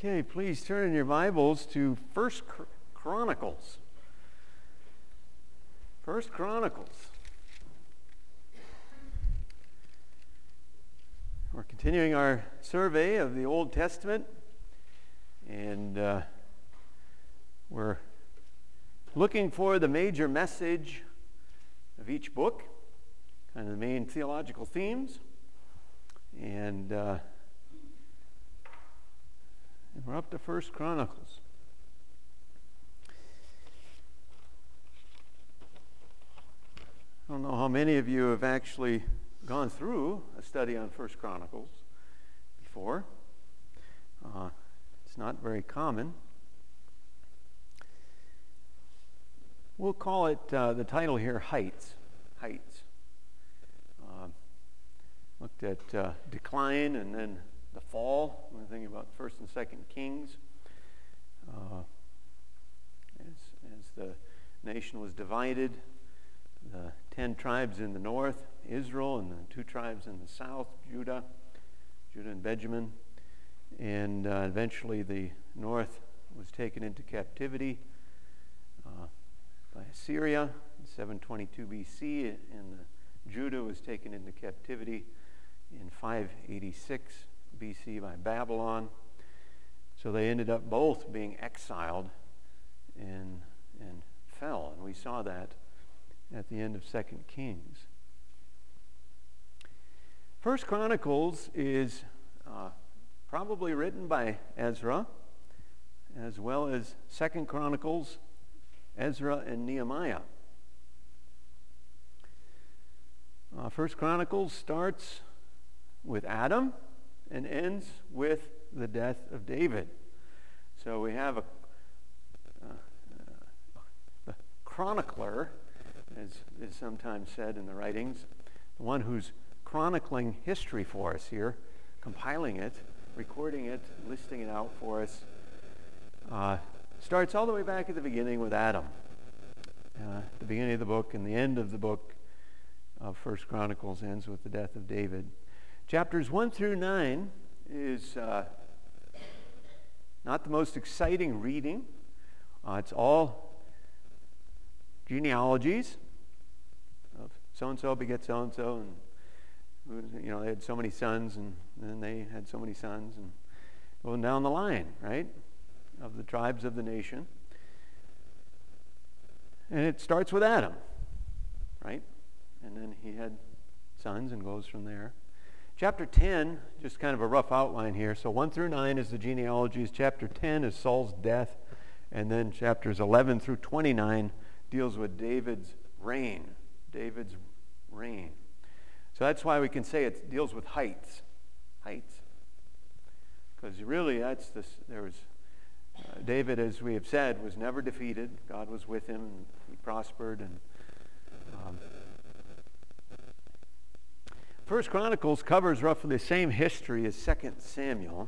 Okay, please turn in your Bibles to First Chronicles. First Chronicles. We're continuing our survey of the Old Testament, and we're looking for the major message of each book, kind of the main theological themes, and we're up to First Chronicles. I don't know how many of you have actually gone through a study on First Chronicles before. It's not very common. We'll call it, the title here, Heights. Heights. Looked at decline and then the fall. When thinking about First and Second Kings, as the nation was divided, the 10 tribes in the north, Israel, and the 2 tribes in the south, Judah and Benjamin, and eventually the north was taken into captivity by Assyria in 722 BC, and Judah was taken into captivity in 586 BC by Babylon. So they ended up both being exiled and fell, and we saw that at the end of 2 Kings. First Chronicles is probably written by Ezra, as well as 2 Chronicles, Ezra, and Nehemiah. First Chronicles starts with Adam and ends with the death of David. So we have the chronicler, as is sometimes said in the writings, the one who's chronicling history for us here, compiling it, recording it, listing it out for us, starts all the way back at the beginning with Adam. The beginning of the book and the end of the book of First Chronicles ends with the death of David. Chapters 1 through 9 is not the most exciting reading. It's all genealogies of so-and-so begets so-and-so, and they had so many sons, and then they had so many sons, and going down the line, right, of the tribes of the nation. And it starts with Adam, right? And then he had sons and goes from there. Chapter 10, just kind of a rough outline here. So 1 through 9 is the genealogies. Chapter 10 is Saul's death. And then chapters 11 through 29 deals with David's reign. David's reign. So that's why we can say it deals with heights. Heights. Because really David, as we have said, was never defeated. God was with him, and he prospered. And First Chronicles covers roughly the same history as 2 Samuel.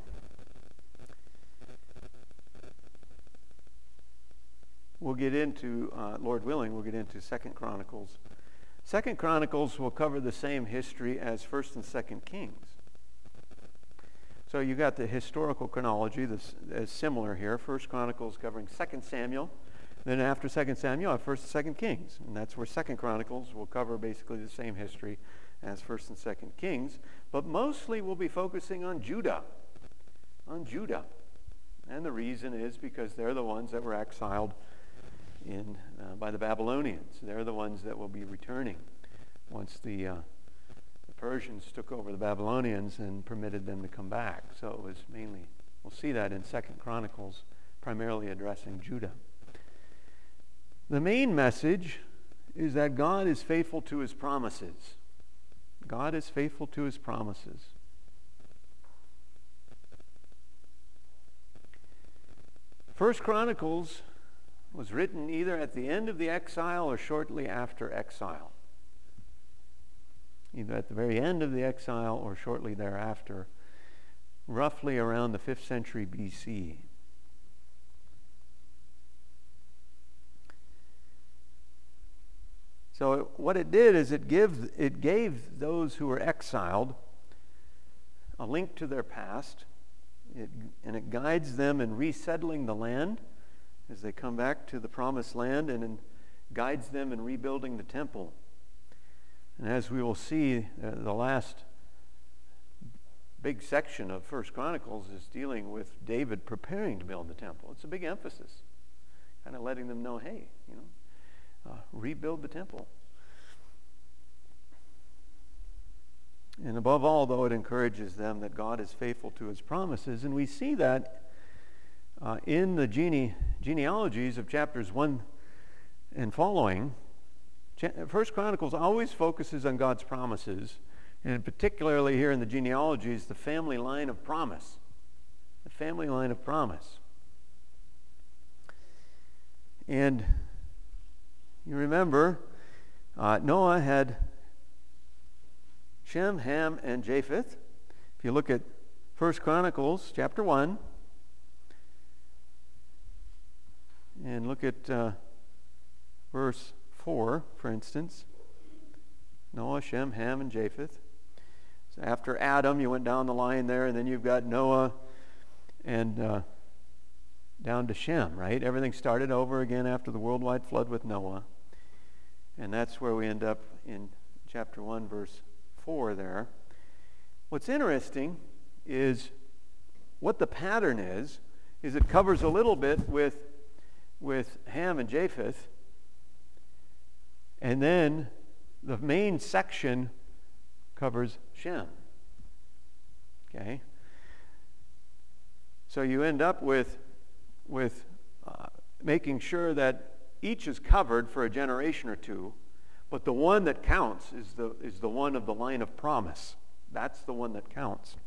We'll get into, Lord willing, we'll get into 2 Chronicles. 2 Chronicles will cover the same history as 1st and 2nd Kings. So you got the historical chronology that's similar here. 1st Chronicles covering 2 Samuel. Then after 2 Samuel, 1st and 2nd Kings. And that's where 2 Chronicles will cover basically the same history as 1st and 2nd Kings. But mostly we'll be focusing on Judah. On Judah. And the reason is because they're the ones that were exiled by the Babylonians. They're the ones that will be returning once the Persians took over the Babylonians and permitted them to come back. So it was mainly, we'll see that in 2 Chronicles, primarily addressing Judah. The main message is that God is faithful to his promises. God is faithful to his promises. First Chronicles was written either at the end of the exile or shortly after exile. Either at the very end of the exile or shortly thereafter, roughly around the 5th century BC. So what it did is it gave those who were exiled a link to their past. it guides them in resettling the land as they come back to the promised land, and guides them in rebuilding the temple. And as we will see, the last big section of 1 Chronicles is dealing with David preparing to build the temple. It's a big emphasis, kind of letting them know, hey, rebuild the temple. And above all, though, it encourages them that God is faithful to his promises. And we see that in the genealogies of chapters 1 and following. 1 Chronicles always focuses on God's promises, and particularly here in the genealogies, the family line of promise. The family line of promise. And you remember, Noah had Shem, Ham, and Japheth. If you look at 1 Chronicles chapter 1, and look at verse 4, for instance. Noah, Shem, Ham, and Japheth. So after Adam, you went down the line there, and then you've got Noah and down to Shem, right? Everything started over again after the worldwide flood with Noah. And that's where we end up in chapter 1, verse 4 there. What's interesting is what the pattern is it covers a little bit with Ham and Japheth, and then the main section covers Shem. Okay? So you end up with making sure that each is covered for a generation or two, but the one that counts is the one of the line of promise. That's the one that counts.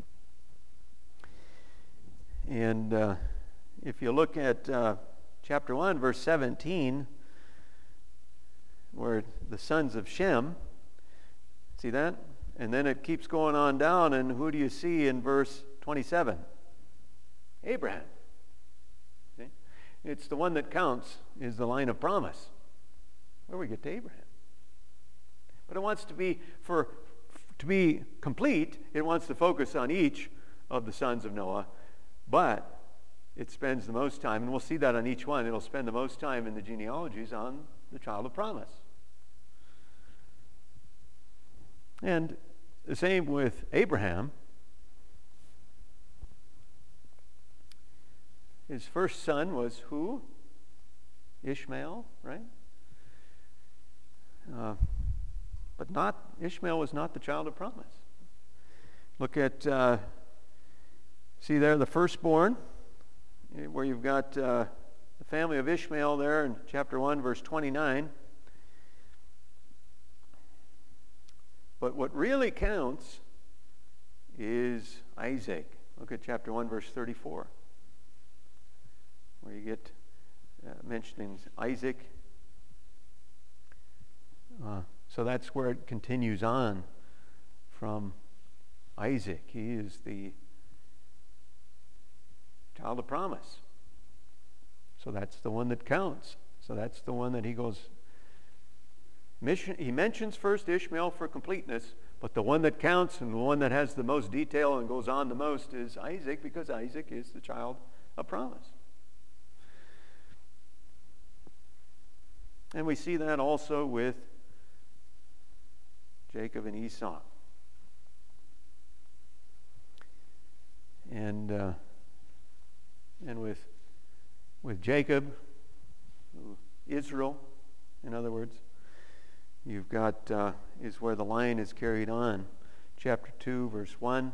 And if you look at chapter 1, verse 17, where the sons of Shem, see that? And then it keeps going on down, and who do you see in verse 27? Abraham. See? It's the one that counts is the line of promise. Where we get to Abraham. But it wants to be, to be complete, it wants to focus on each of the sons of Noah, but it spends the most time, and we'll see that on each one, it'll spend the most time in the genealogies on the child of promise. And the same with Abraham. His first son was who? Ishmael, right? But Ishmael was not the child of promise. Look at, see there, the firstborn, where you've got the family of Ishmael there in chapter 1, verse 29. But what really counts is Isaac. Look at chapter 1, verse 34, where you get mentioning Isaac. So that's where it continues on from Isaac. He is the child of promise. So that's the one that counts. So that's the one that he goes... He mentions first Ishmael for completeness, but the one that counts and the one that has the most detail and goes on the most is Isaac, because Isaac is the child of promise. And we see that also with Jacob and Esau. And with Jacob, Israel, in other words, you've got is where the line is carried on. Chapter 2, verse 1.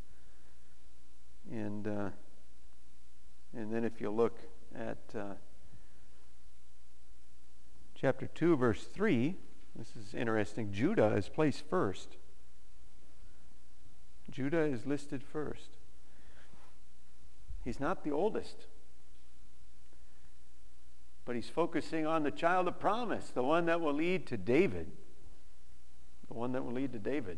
And then if you look at chapter 2, verse 3, this is interesting. Judah is placed first. Judah is listed first. He's not the oldest, but he's focusing on the child of promise, the one that will lead to David. The one that will lead to David.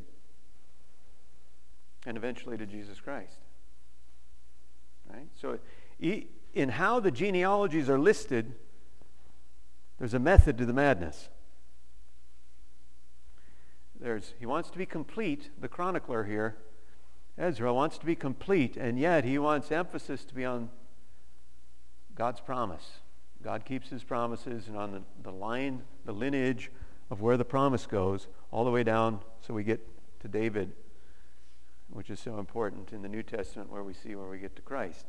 And eventually to Jesus Christ. Right? So in how the genealogies are listed, there's a method to the madness. He wants to be complete, the chronicler here, Ezra wants to be complete, and yet he wants emphasis to be on God's promise. God keeps his promises, and on the line, the lineage of where the promise goes, all the way down so we get to David, which is so important in the New Testament where we see where we get to Christ.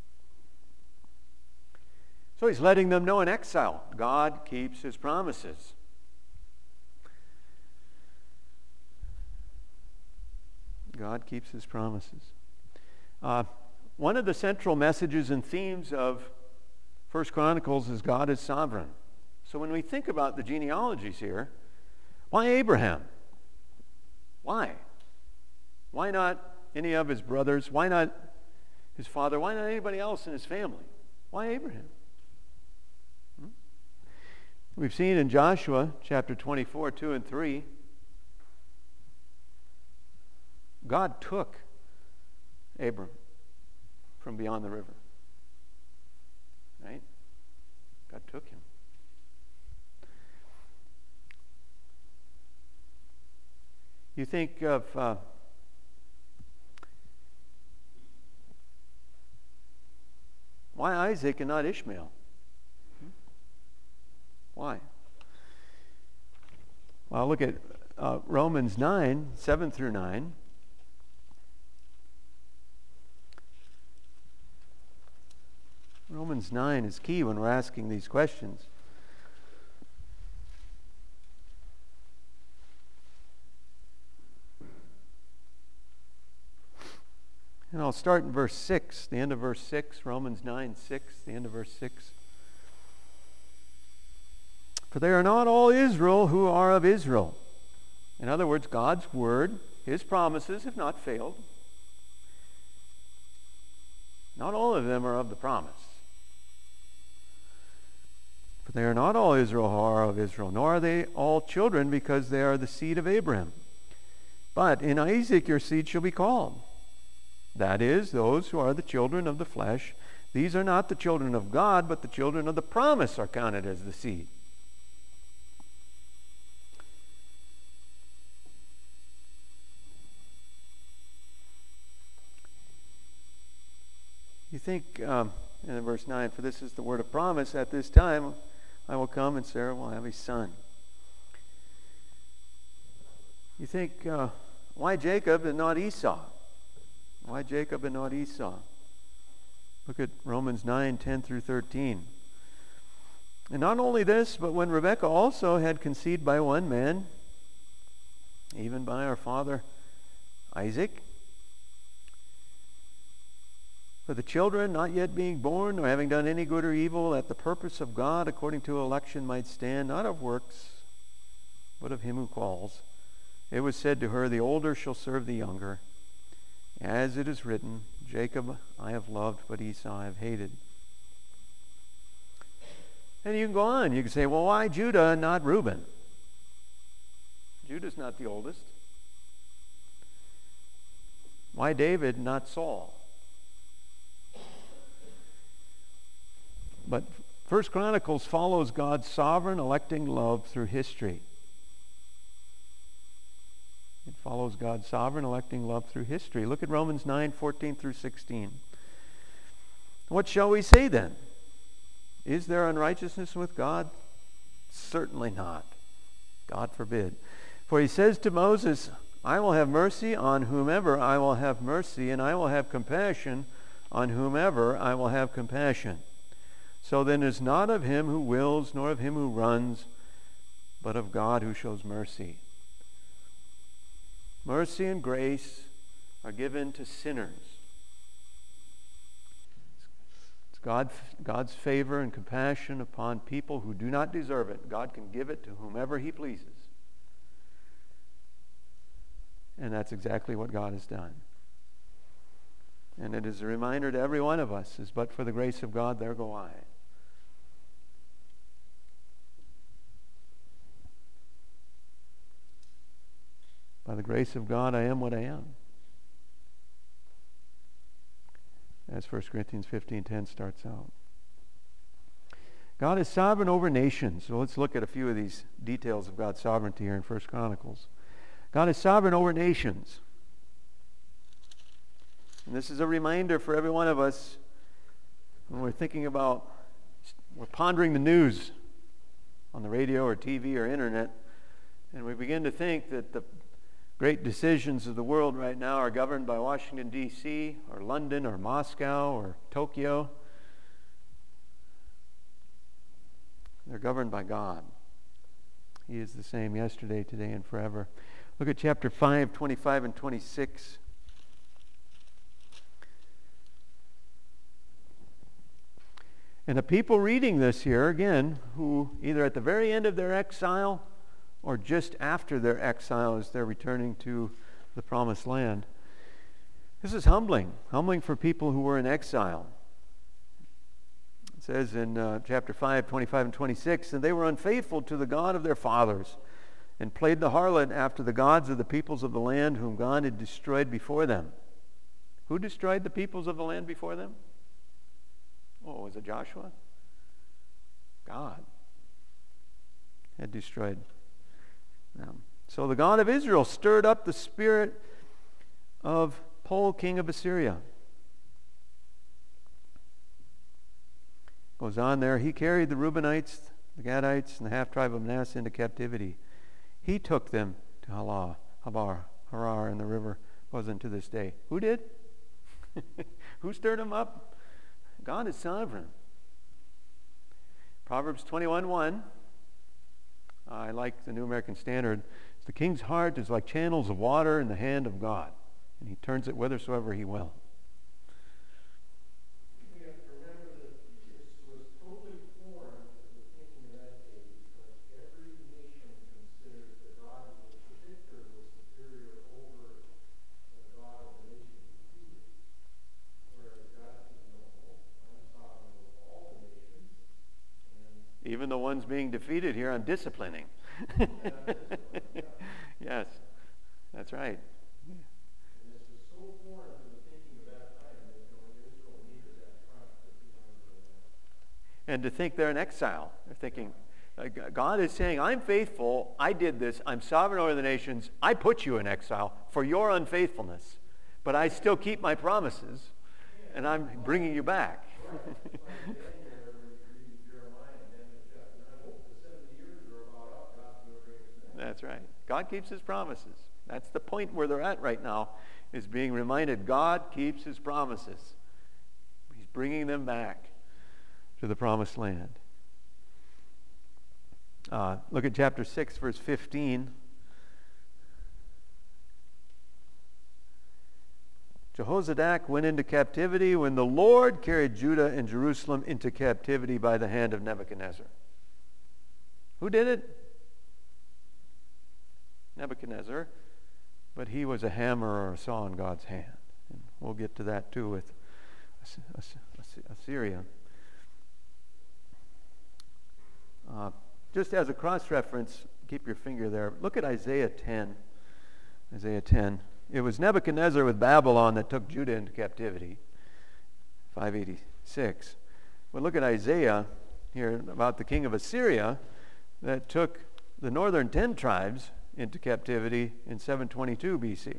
So he's letting them know in exile, God keeps his promises. God keeps his promises. One of the central messages and themes of 1 Chronicles is God is sovereign. So when we think about the genealogies here, why Abraham? Why? Why not any of his brothers? Why not his father? Why not anybody else in his family? Why Abraham? We've seen in Joshua chapter 24, 2 and 3, God took Abram from beyond the river. Right? God took him. You think of why Isaac and not Ishmael? Why? Well, look at Romans 9, 7 through 9. Romans 9 is key when we're asking these questions. And I'll start in verse 6, the end of verse 6, Romans 9, 6, the end of verse 6. For they are not all Israel who are of Israel. In other words, God's word, his promises have not failed. Not all of them are of the promise. For they are not all Israel who are of Israel, nor are they all children, because they are the seed of Abraham. But in Isaac your seed shall be called. That is, those who are the children of the flesh. These are not the children of God, but the children of the promise are counted as the seed. You think, in verse 9, for this is the word of promise, at this time I will come and Sarah will have a son. You think, why Jacob and not Esau? Why Jacob and not Esau? Look at Romans 9, 10 through 13. And not only this, but when Rebekah also had conceived by one man, even by our father Isaac, for the children not yet being born, nor having done any good or evil, that the purpose of God according to election might stand, not of works, but of him who calls. It was said to her, the older shall serve the younger. As it is written, Jacob I have loved, but Esau I have hated. And you can go on. You can say, well, why Judah and not Reuben? Judah's not the oldest. Why David, not Saul? But 1 Chronicles follows God's sovereign electing love through history. It follows God's sovereign electing love through history. Look at Romans 9, 14 through 16. What shall we say then? Is there unrighteousness with God? Certainly not. God forbid. For he says to Moses, I will have mercy on whomever I will have mercy, and I will have compassion on whomever I will have compassion. So then it is not of him who wills, nor of him who runs, but of God who shows mercy. Mercy and grace are given to sinners. It's God's favor and compassion upon people who do not deserve it. God can give it to whomever he pleases. And that's exactly what God has done. And it is a reminder to every one of us, is but for the grace of God, there go I. By the grace of God, I am what I am. As 1 Corinthians 15:10 starts out. God is sovereign over nations. So let's look at a few of these details of God's sovereignty here in 1 Chronicles. God is sovereign over nations. And this is a reminder for every one of us when we're pondering the news on the radio or TV or internet, and we begin to think that the great decisions of the world right now are governed by Washington, D.C., or London, or Moscow, or Tokyo. They're governed by God. He is the same yesterday, today, and forever. Look at chapter 5, 25 and 26. And the people reading this here, again, who either at the very end of their exile or just after their exile as they're returning to the promised land. This is humbling for people who were in exile. It says in chapter 5, 25 and 26, and they were unfaithful to the God of their fathers and played the harlot after the gods of the peoples of the land whom God had destroyed before them. Who destroyed the peoples of the land before them? Oh, was it Joshua? God had destroyed them. So the God of Israel stirred up the spirit of Pul, king of Assyria. Goes on there. He carried the Reubenites, the Gadites, and the half-tribe of Manasseh into captivity. He took them to Harar, and the river wasn't to this day. Who did? Who stirred them up? God is sovereign. Proverbs 21:1. I like the New American Standard. The king's heart is like channels of water in the hand of God, and he turns it whithersoever he will. We have to remember that this was totally foreign to the thinking of that day, because every nation considered the God of the victor was superior over the God of the nation defeated. Whereas God said, no, I'm sovereign over all the nations. Even the ones being defeated here, I'm disciplining. Yes, that's right. And this was so foreign to the thinking of that time that Israel needed that trust to be under that. And to think they're in exile. They're thinking, God is saying, I'm faithful, I did this, I'm sovereign over the nations, I put you in exile for your unfaithfulness, but I still keep my promises, and I'm bringing you back. That's right. God keeps his promises. That's the point where they're at right now, is being reminded God keeps his promises. He's bringing them back to the promised land. Look at chapter 6, verse 15. Jehozadak went into captivity when the Lord carried Judah and Jerusalem into captivity by the hand of Nebuchadnezzar. Who did it? Nebuchadnezzar, but he was a hammer or a saw in God's hand. And we'll get to that too with Assyria. Just as a cross-reference, keep your finger there. Look at Isaiah 10. Isaiah 10. It was Nebuchadnezzar with Babylon that took Judah into captivity, 586. But look at Isaiah here about the king of Assyria that took the northern 10 tribes into captivity in 722 BC.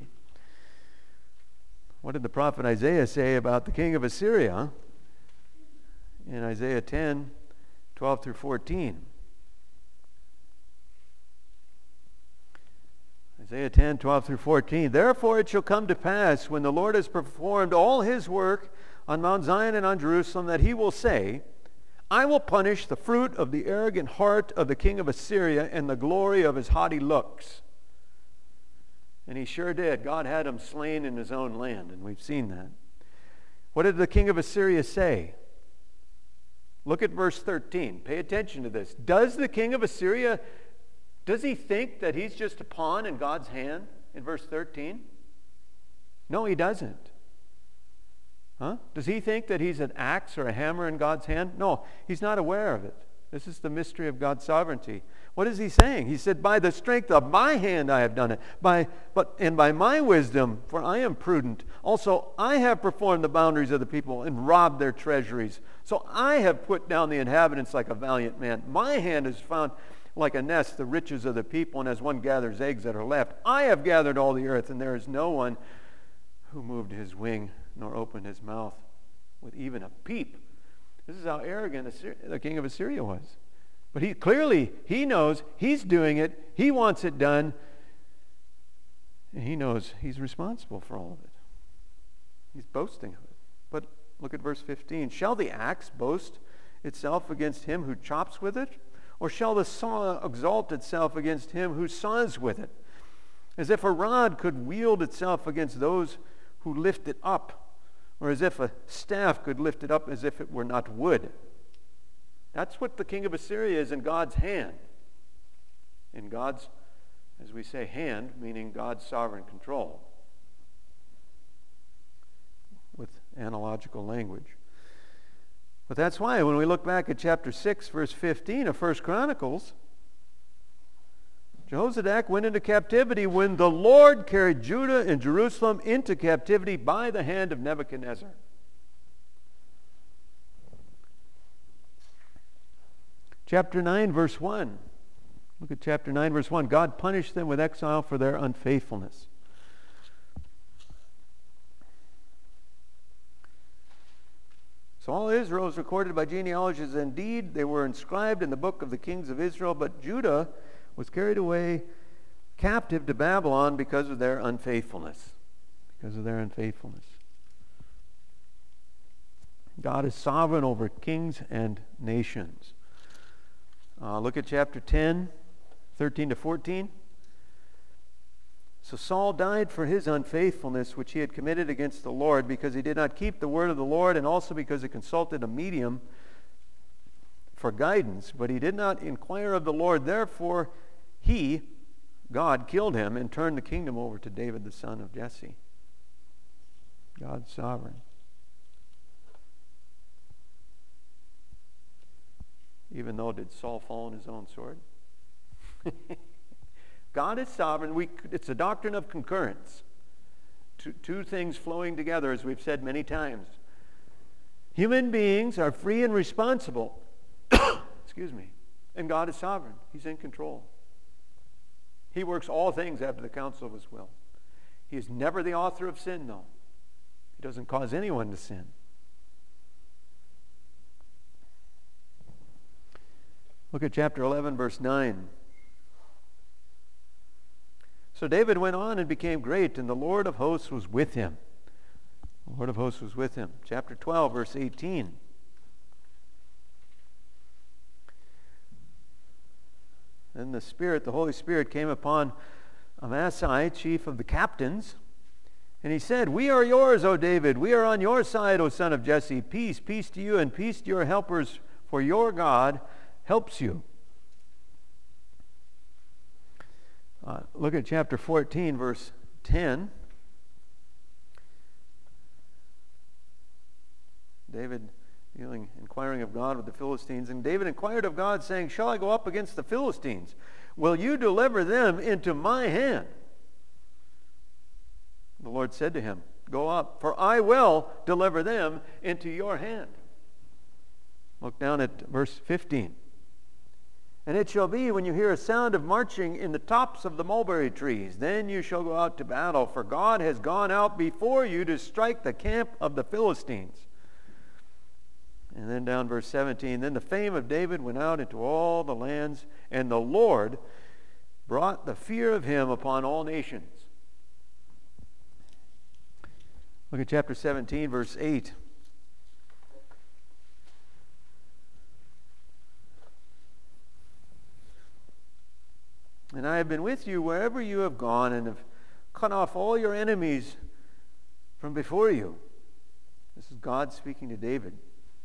What did the prophet Isaiah say about the king of Assyria in Isaiah 10, 12 through 14? Isaiah 10, 12 through 14. Therefore it shall come to pass, when the Lord has performed all his work on Mount Zion and on Jerusalem, that he will say, I will punish the fruit of the arrogant heart of the king of Assyria and the glory of his haughty looks. And he sure did. God had him slain in his own land, and we've seen that. What did the king of Assyria say? Look at verse 13. Pay attention to this. Does the king of Assyria, does he think that he's just a pawn in God's hand in verse 13? No, he doesn't. Huh? Does he think that he's an axe or a hammer in God's hand? No, he's not aware of it. This is the mystery of God's sovereignty. What is he saying? He said, by the strength of my hand I have done it, and by my wisdom, for I am prudent. Also, I have performed the boundaries of the people and robbed their treasuries. So I have put down the inhabitants like a valiant man. My hand has found like a nest the riches of the people, and as one gathers eggs that are left, I have gathered all the earth, and there is no one who moved his wing nor open his mouth with even a peep. This is how arrogant the king of Assyria was. But he knows he's doing it. He wants it done. And he knows he's responsible for all of it. He's boasting of it. But look at verse 15. Shall the axe boast itself against him who chops with it? Or shall the saw exalt itself against him who saws with it? As if a rod could wield itself against those who lift it up, or as if a staff could lift it up as if it were not wood. That's what the king of Assyria is in God's hand. In God's, as we say, hand, meaning God's sovereign control, with analogical language. But that's why when we look back at chapter 6, verse 15 of 1 Chronicles, Jehozadak went into captivity when the Lord carried Judah and Jerusalem into captivity by the hand of Nebuchadnezzar. Chapter 9, verse 1. Look at chapter 9, verse 1. God punished them with exile for their unfaithfulness. So all Israel is recorded by genealogies. Indeed, they were inscribed in the book of the kings of Israel, but Judah was carried away captive to Babylon because of their unfaithfulness. Because of their unfaithfulness. God is sovereign over kings and nations. Look at chapter 10, 13 to 14. So Saul died for his unfaithfulness which he had committed against the Lord, because he did not keep the word of the Lord, and also because he consulted a medium for guidance, but he did not inquire of the Lord. Therefore God killed him and turned the kingdom over to David the son of Jesse. God's sovereign. Even though, did Saul fall on his own sword? God is sovereign. It's a doctrine of concurrence. Two things flowing together, as we've said many times. Human beings are free and responsible. Excuse me. And God is sovereign. He's in control. He works all things after the counsel of his will. He is never the author of sin, though. He doesn't cause anyone to sin. Look at chapter 11, verse 9. So David went on and became great, and the Lord of hosts was with him. The Lord of hosts was with him. Chapter 12, verse 18. Then the Holy Spirit came upon Amasai, chief of the captains, and he said, "We are yours, O David. We are on your side, O son of Jesse. Peace, peace to you, and peace to your helpers, for your God helps you." Look at chapter 14, verse 10. David inquiring of God with the Philistines. And David inquired of God, saying, "Shall I go up against the Philistines? Will you deliver them into my hand?" The Lord said to him, "Go up, for I will deliver them into your hand." Look down at verse 15. "And it shall be, when you hear a sound of marching in the tops of the mulberry trees, then you shall go out to battle, for God has gone out before you to strike the camp of the Philistines." And then down verse 17, "Then the fame of David went out into all the lands, and the Lord brought the fear of him upon all nations." Look at chapter 17, verse 8. "And I have been with you wherever you have gone, and have cut off all your enemies from before you." This is God speaking to David.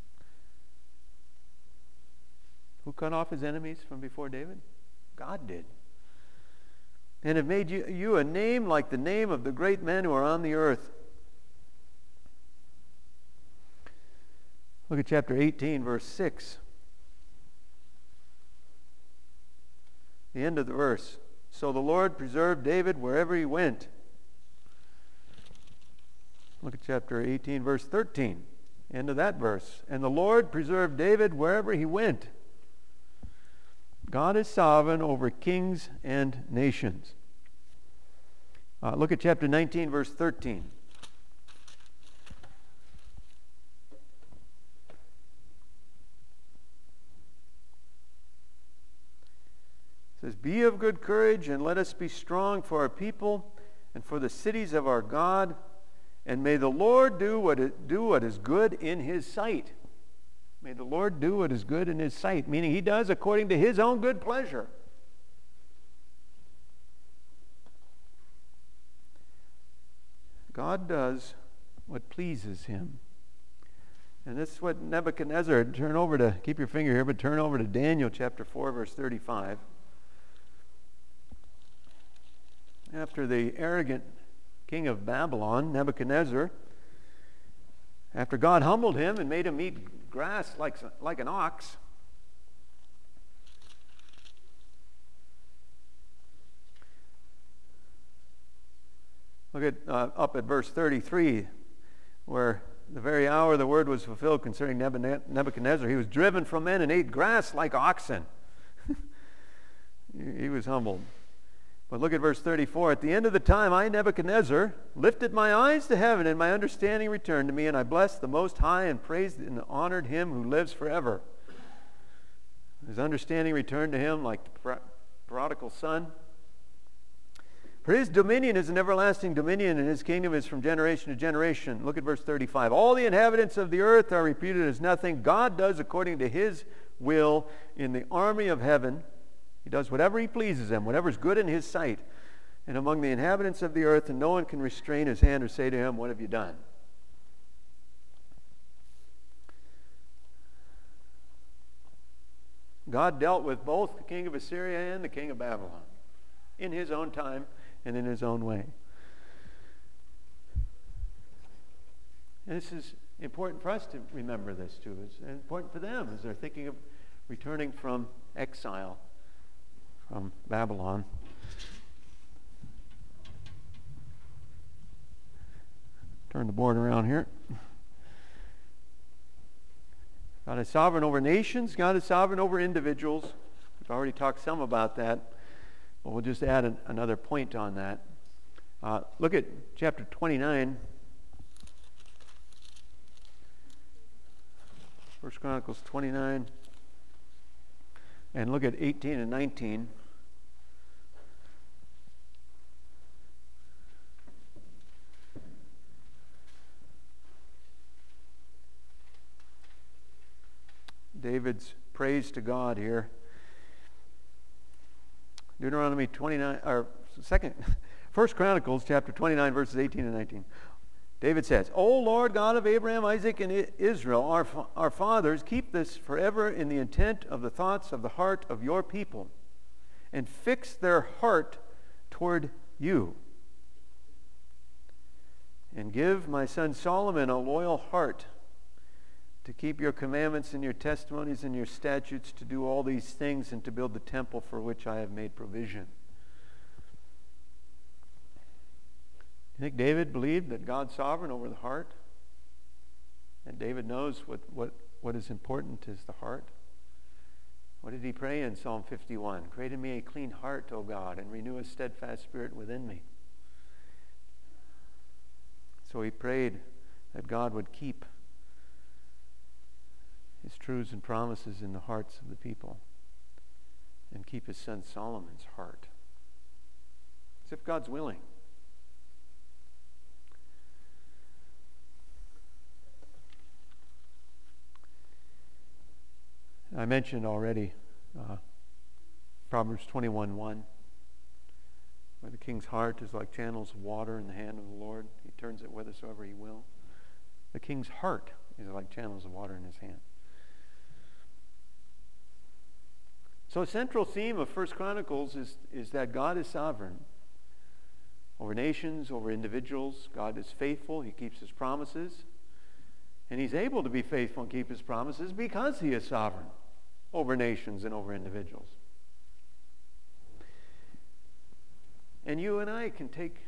Who cut off his enemies from before David? God did. "And have made you a name like the name of the great men who are on the earth." Look at chapter 18, verse 6. The end of the verse. "So the Lord preserved David wherever he went." Look at chapter 18, verse 13. End of that verse. "And the Lord preserved David wherever he went." God is sovereign over kings and nations. Look at chapter 19, verse 13. It says, "Be of good courage, and let us be strong for our people and for the cities of our God, and may the Lord do what is good in his sight." May the Lord do what is good in his sight, meaning he does according to his own good pleasure. God does what pleases him. And this is what Nebuchadnezzar, keep your finger here, but turn over to Daniel chapter 4, verse 35. After the arrogant king of Babylon, Nebuchadnezzar, after God humbled him and made him eat grass like an ox, look at up at verse 33, where the very hour the word was fulfilled concerning Nebuchadnezzar, he was driven from men and ate grass like oxen. He was humbled. But look at verse 34. "At the end of the time, I, Nebuchadnezzar, lifted my eyes to heaven, and my understanding returned to me, and I blessed the Most High and praised and honored him who lives forever." His understanding returned to him like the prodigal son. "For his dominion is an everlasting dominion, and his kingdom is from generation to generation." Look at verse 35. "All the inhabitants of the earth are reputed as nothing. God does according to his will in the army of heaven. He does whatever he pleases him, whatever is good in his sight, and among the inhabitants of the earth, and no one can restrain his hand or say to him, 'What have you done?'" God dealt with both the king of Assyria and the king of Babylon in his own time and in his own way. And this is important for us to remember this too. It's important for them as they're thinking of returning from exile from Babylon. Turn the board around here. God is sovereign over nations. God is sovereign over individuals. We've already talked some about that, but we'll just add another point on that. Look at chapter 29. 1 Chronicles 29. And look at 18 and 19. David's praise to God here. Deuteronomy 29, or 1 Chronicles chapter 29, verses 18 and 19. David says, "O Lord God of Abraham, Isaac, and Israel, our fathers, keep this forever in the intent of the thoughts of the heart of your people, and fix their heart toward you. And give my son Solomon a loyal heart to keep your commandments and your testimonies and your statutes, to do all these things, and to build the temple for which I have made provision." You think David believed that God's sovereign over the heart? And David knows what is important is the heart. What did he pray in Psalm 51? "Create in me a clean heart, O God, and renew a steadfast spirit within me." So he prayed that God would keep his truths and promises in the hearts of the people, and keep his son Solomon's heart. As if God's willing. I mentioned already Proverbs 21:1, where the king's heart is like channels of water in the hand of the Lord. He turns it whithersoever he will. The king's heart is like channels of water in his hand. So a central theme of 1 Chronicles is that God is sovereign over nations, over individuals. God is faithful. He keeps his promises. And he's able to be faithful and keep his promises because he is sovereign over nations and over individuals. And you and I can take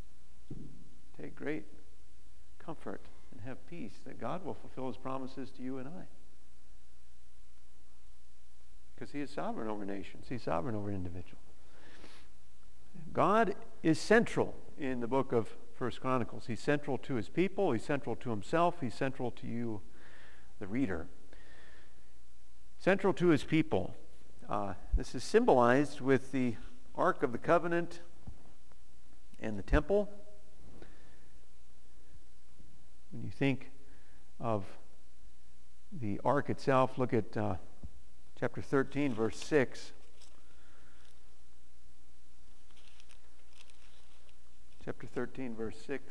great comfort and have peace that God will fulfill his promises to you and I. Because he is sovereign over nations. He's sovereign over individuals. God is central in the book of 1 Chronicles. He's central to his people. He's central to himself. He's central to you, the reader. Central to his people. This is symbolized with the Ark of the Covenant and the temple. When you think of the ark itself, look at chapter 13, verse 6. Chapter 13, verse 6.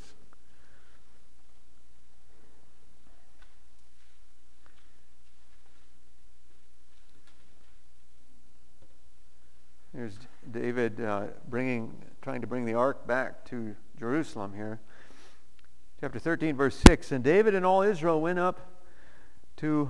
Here's David trying to bring the ark back to Jerusalem here. Chapter 13, verse 6. And David and all Israel went up to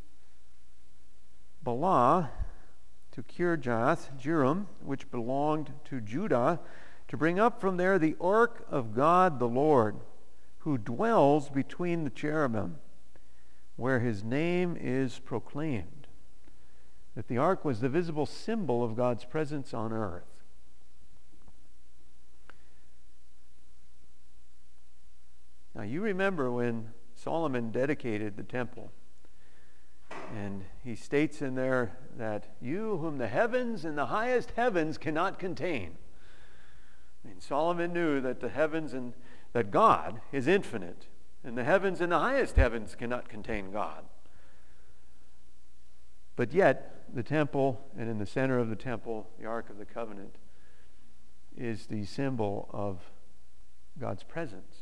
Baalah, to Kirjath Jearim, which belonged to Judah, to bring up from there the ark of God the Lord, who dwells between the cherubim, where his name is proclaimed. That the ark was the visible symbol of God's presence on earth. Now you remember when Solomon dedicated the temple, and he states in there that you whom the heavens and the highest heavens cannot contain. And Solomon knew that the heavens and that God is infinite, and the heavens and the highest heavens cannot contain God. But yet, the temple, and in the center of the temple, the Ark of the Covenant, is the symbol of God's presence.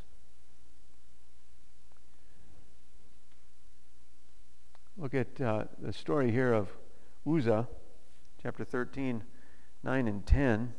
Look at the story here of Uzzah, chapter 13, 9 and 10.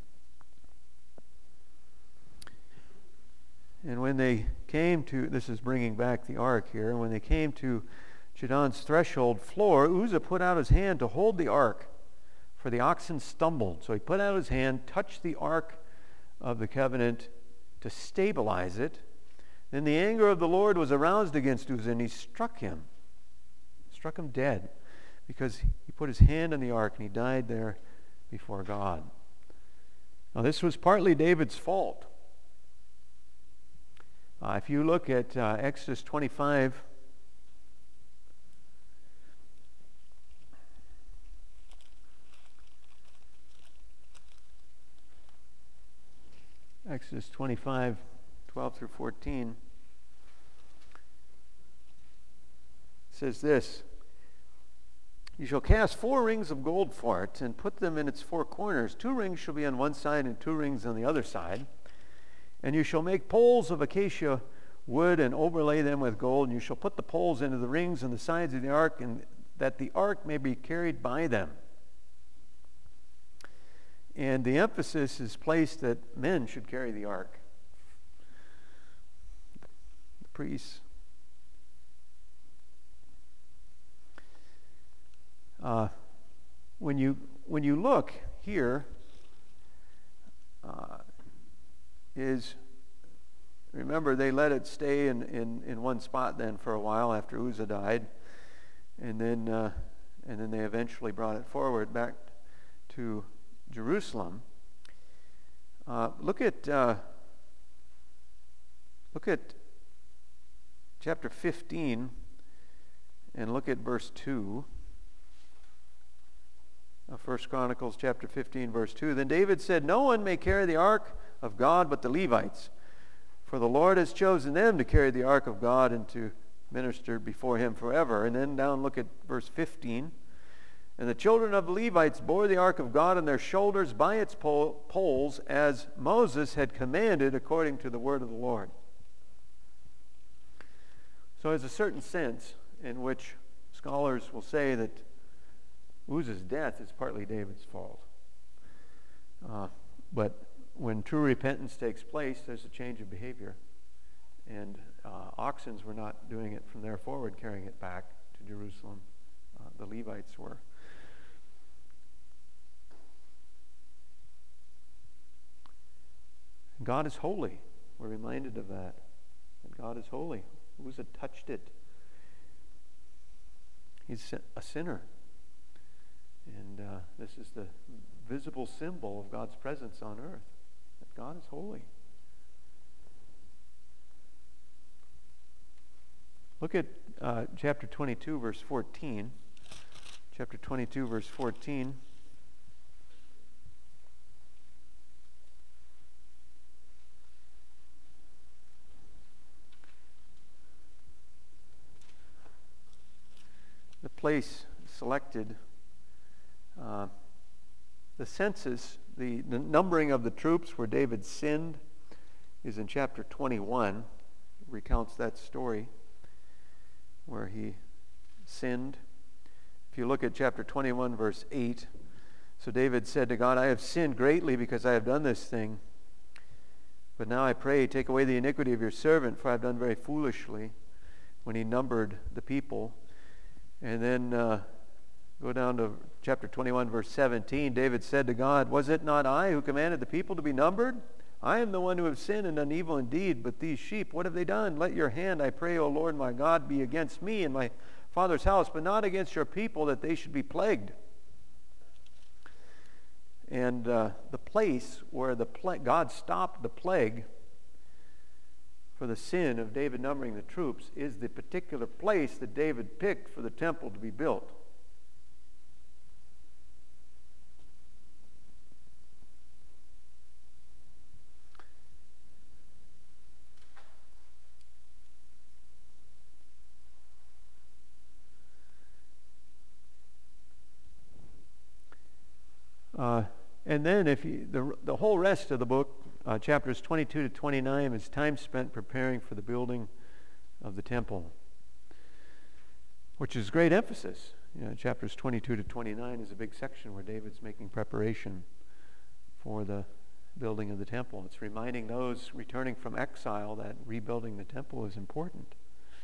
And when they came to, this is bringing back the ark here, and when they came to Chidon's threshold floor, Uzzah put out his hand to hold the ark, for the oxen stumbled. So he put out his hand, touched the ark of the covenant to stabilize it. Then the anger of the Lord was aroused against Uzzah, and he struck him dead, because he put his hand on the ark and he died there before God. Now this was partly David's fault. If you look at Exodus 25, Exodus 25, 12 through 14, says this: You shall cast 4 rings of gold for it, and put them in its 4 corners. 2 rings shall be on one side, and 2 rings on the other side. And you shall make poles of acacia wood, and overlay them with gold. And you shall put the poles into the rings on the sides of the ark, and that the ark may be carried by them. And the emphasis is placed that men should carry the ark. The priests. When you look here, remember they let it stay in one spot then for a while after Uzzah died, and then they eventually brought it forward back to Jerusalem. Look at chapter 15 and look at verse 2. 1 Chronicles chapter 15, verse 2. Then David said, No one may carry the ark of God but the Levites, for the Lord has chosen them to carry the ark of God and to minister before him forever. And then down look at verse 15. And the children of the Levites bore the ark of God on their shoulders by its poles, as Moses had commanded according to the word of the Lord. So there's a certain sense in which scholars will say that Uzzah's death is partly David's fault. But when true repentance takes place, there's a change of behavior. And oxen were not doing it from there forward, carrying it back to Jerusalem. The Levites were. God is holy. We're reminded of that. And God is holy. Uzzah touched it. He's a sinner. And this is the visible symbol of God's presence on earth, that God is holy. Look at chapter 22, verse 14. chapter 22, verse 14. The place selected, the census, the numbering of the troops where David sinned is in chapter 21. It recounts that story where he sinned. If you look at chapter 21, verse 8, so David said to God, I have sinned greatly because I have done this thing. But now I pray, take away the iniquity of your servant, for I have done very foolishly, when he numbered the people. And then go down to chapter 21, verse 17. David said to God, was it not I who commanded the people to be numbered? I am the one who have sinned and done evil indeed, but these sheep, what have they done? Let your hand, I pray, O Lord my God, be against me and my father's house, but not against your people, that they should be plagued. And the place where God stopped the plague for the sin of David numbering the troops is the particular place that David picked for the temple to be built. And then if the whole rest of the book, chapters 22 to 29, is time spent preparing for the building of the temple, which is great emphasis. Chapters 22 to 29 is a big section where David's making preparation for the building of the temple. It's reminding those returning from exile that rebuilding the temple is important.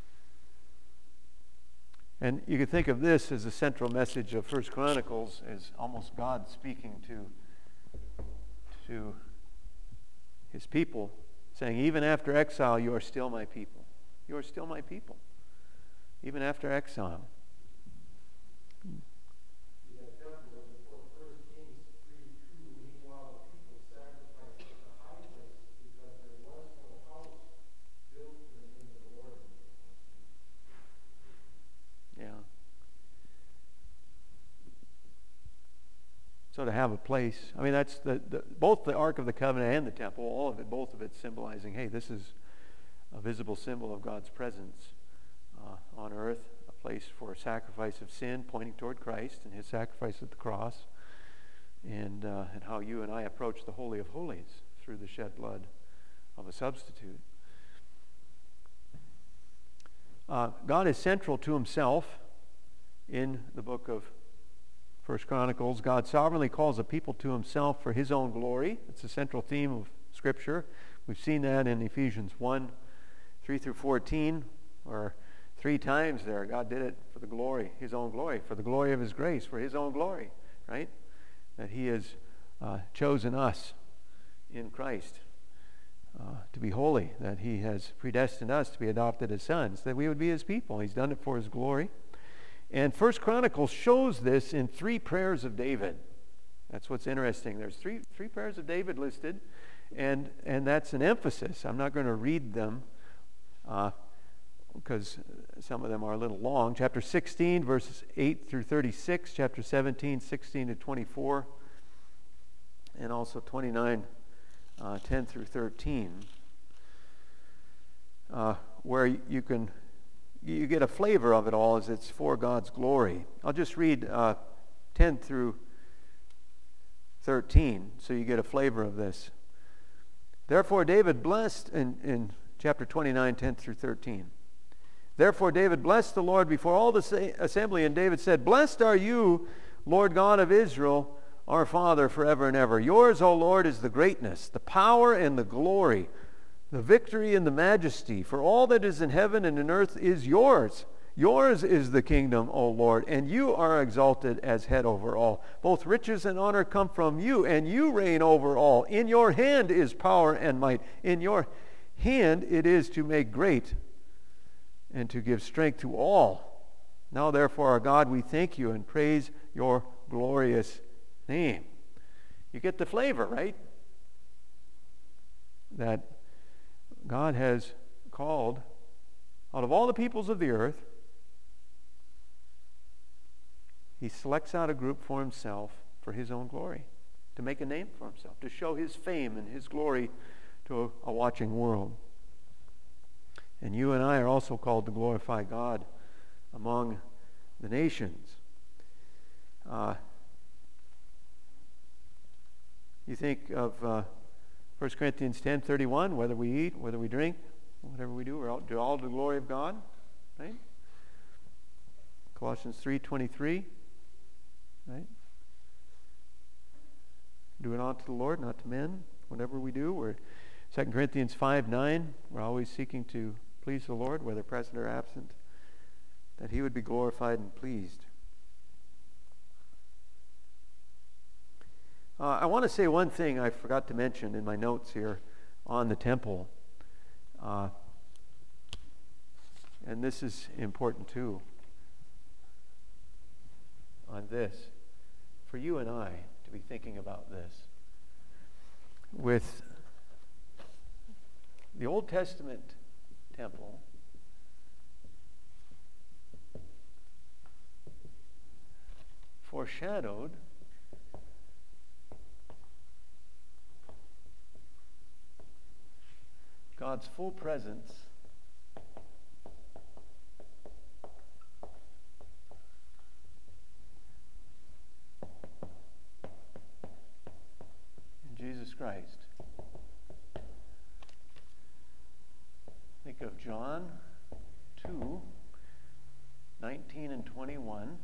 And you could think of this as the central message of 1 Chronicles, as almost God speaking to his people, saying, even after exile, you are still my people. You are still my people, even after exile. So to have a place, I mean, that's both the Ark of the Covenant and the temple, all of it, both of it symbolizing, hey, this is a visible symbol of God's presence on earth, a place for sacrifice of sin, pointing toward Christ and his sacrifice at the cross, and how you and I approach the Holy of Holies through the shed blood of a substitute. God is central to himself in the book of 1 Chronicles. God sovereignly calls a people to himself for his own glory. It's a central theme of Scripture. We've seen that in Ephesians 1, 3 through 14, where 3 times there God did it for the glory, his own glory, for the glory of his grace, for his own glory, right? That he has chosen us in Christ to be holy, that he has predestined us to be adopted as sons, that we would be his people. He's done it for his glory. And 1 Chronicles shows this in 3 prayers of David. That's what's interesting. There's three prayers of David listed, and that's an emphasis. I'm not going to read them because some of them are a little long. Chapter 16, verses 8 through 36. Chapter 17, 16 to 24. And also 29, 10 through 13. Where you get a flavor of it all as it's for God's glory. I'll just read 10 through 13 so you get a flavor of this. Therefore David blessed, in chapter 29, 10 through 13. Therefore David blessed the Lord before all the assembly, and David said, blessed are you, Lord God of Israel, our Father, forever and ever. Yours, O Lord, is the greatness, the power and the glory, the victory and the majesty, for all that is in heaven and in earth is yours. Yours is the kingdom, O Lord, and you are exalted as head over all. Both riches and honor come from you, and you reign over all. In your hand is power and might. In your hand it is to make great and to give strength to all. Now therefore, our God, we thank you and praise your glorious name. You get the flavor, right? That God has called out of all the peoples of the earth he selects out a group for himself for his own glory, to make a name for himself, to show his fame and his glory to a watching world. And you and I are also called to glorify God among the nations. You think of 1 Corinthians 10:31, whether we eat, whether we drink, whatever we do, we're all, do all to the glory of God, right? Colossians 3:23, right? Do it all to the Lord, not to men. Whatever we do, we're 2 Corinthians 5:9, we're always seeking to please the Lord, whether present or absent, that he would be glorified and pleased. I want to say one thing I forgot to mention in my notes here on the temple. And this is important too. On this, for you and I to be thinking about this. With the Old Testament temple, foreshadowed God's full presence in Jesus Christ. Think of John 2:19 and 21.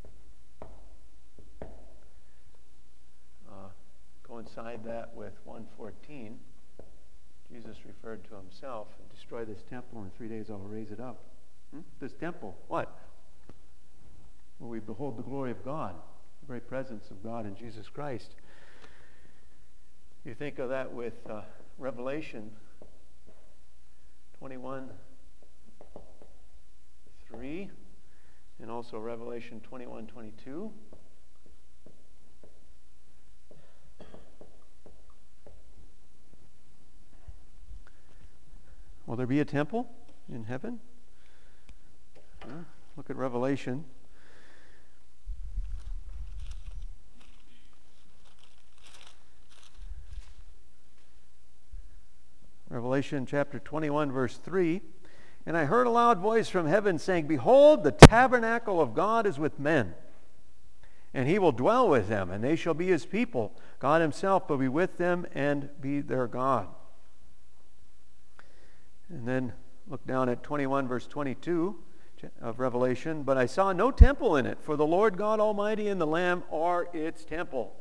Coincide that with 1:14. Jesus referred to himself, and destroy this temple, and in 3 days I will raise it up. This temple, what? Where we behold the glory of God, the very presence of God in Jesus Christ. You think of that with Revelation 21:3, and also Revelation 21:22. Will there be a temple in heaven? Look at Revelation. Revelation chapter 21, verse 3. And I heard a loud voice from heaven saying, Behold, the tabernacle of God is with men, and he will dwell with them, and they shall be his people. God himself will be with them and be their God. And then look down at 21 verse 22 of Revelation. But I saw no temple in it, for the Lord God Almighty and the Lamb are its temple.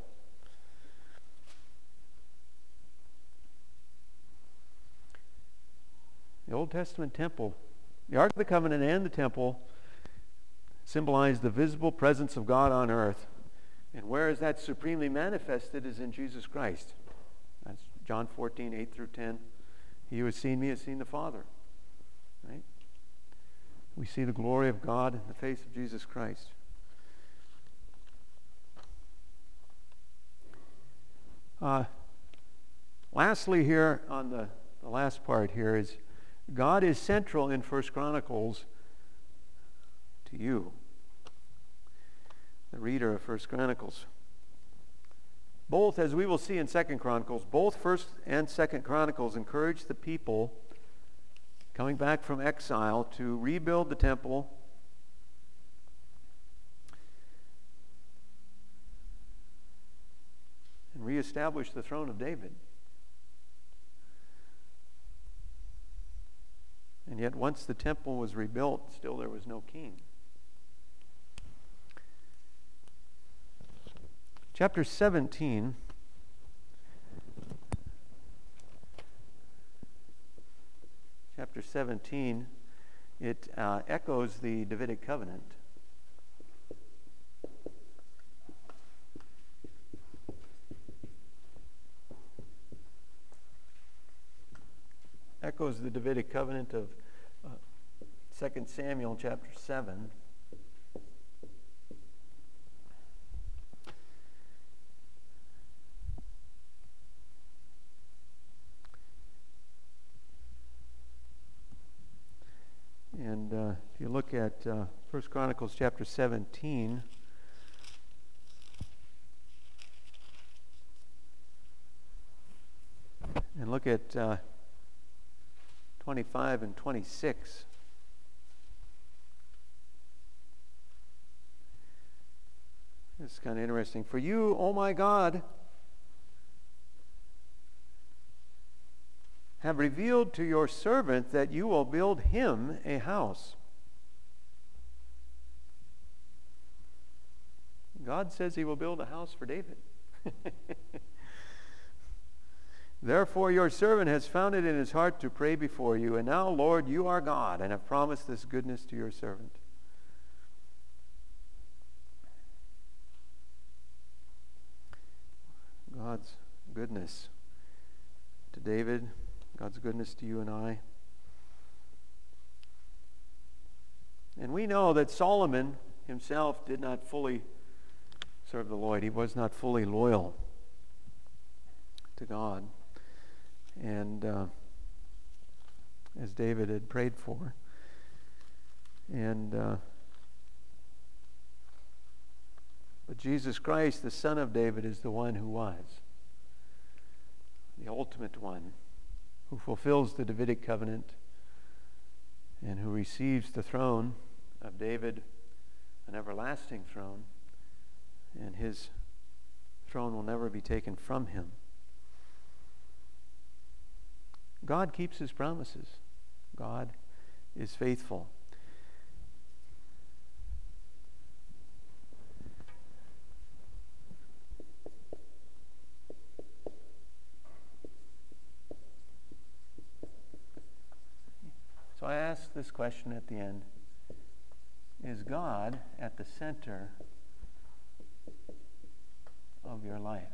The Old Testament temple, the Ark of the Covenant and the temple symbolize the visible presence of God on earth. And where is that supremely manifested is in Jesus Christ. That's John 14:8-10. He who has seen me has seen the Father. Right? We see the glory of God in the face of Jesus Christ. Lastly here, on the last part here, is God is central in 1 Chronicles to you, the reader of 1 Chronicles. Both, as we will see in 2 Chronicles, both 1 and 2 Chronicles encourage the people coming back from exile to rebuild the temple and reestablish the throne of David. And yet once the temple was rebuilt, still there was no king. Chapter 17 it echoes the Davidic covenant. Echoes the Davidic covenant of 2 Samuel chapter 7. And if you look at 1 Chronicles chapter 17, look at 25 and 26. It's kind of interesting. For you, O my God, have revealed to your servant that you will build him a house. God says he will build a house for David. Therefore your servant has found it in his heart to pray before you. And now, Lord, you are God, and have promised this goodness to your servant. God's goodness to David, God's goodness to you and I. And we know that Solomon himself did not fully serve the Lord. He was not fully loyal to God. And as David had prayed for. But Jesus Christ, the Son of David, is the one who was. The ultimate one who fulfills the Davidic covenant and who receives the throne of David, an everlasting throne, and his throne will never be taken from him. God keeps his promises. God is faithful. So I ask this question at the end. Is God at the center of your life?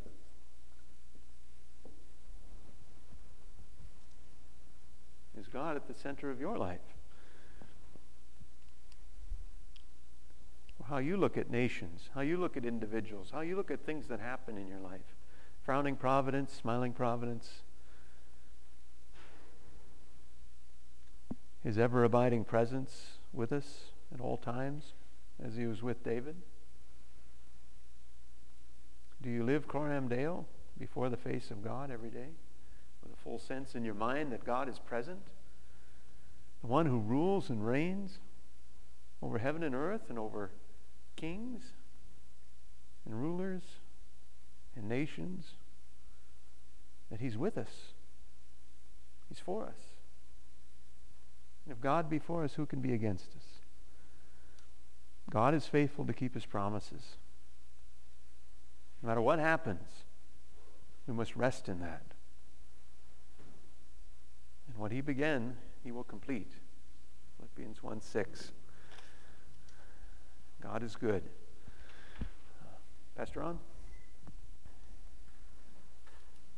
Is God at the center of your life? How you look at nations, how you look at individuals, how you look at things that happen in your life. Frowning providence, smiling providence. His ever-abiding presence with us at all times, as he was with David. Do you live coram Deo, before the face of God every day, with a full sense in your mind that God is present? The one who rules and reigns over heaven and earth and over kings and rulers and nations, that he's with us. He's for us. And if God be for us, who can be against us? God is faithful to keep his promises. No matter what happens, we must rest in that. And what he began, he will complete. Philippians 1:6. God is good. Pastor Ron?